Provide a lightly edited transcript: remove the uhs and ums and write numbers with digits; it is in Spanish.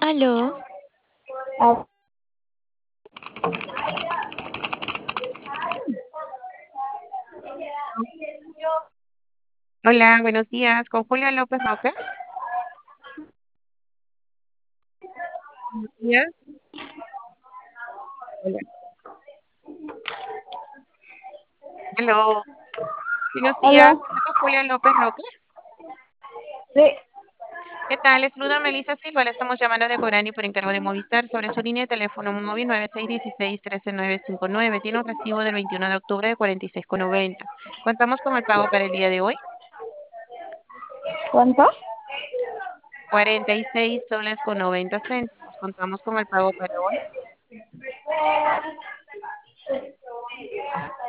Aló, Ah, Hola, buenos días. Con Julia López Roque. Buenos días. Hola. Hello. Buenos hola, días. Hablo con Julia López Roque. sí, ¿Qué tal? Les saluda Melissa Silva. Le estamos llamando de Corani por encargo de Movistar sobre su línea de teléfono móvil 9616-13959. Tiene un recibo del 21 de octubre de 46,90. Contamos con el pago para el día de hoy. ¿cuánto? 46 soles con 90 céntimos. Contamos con el pago para hoy.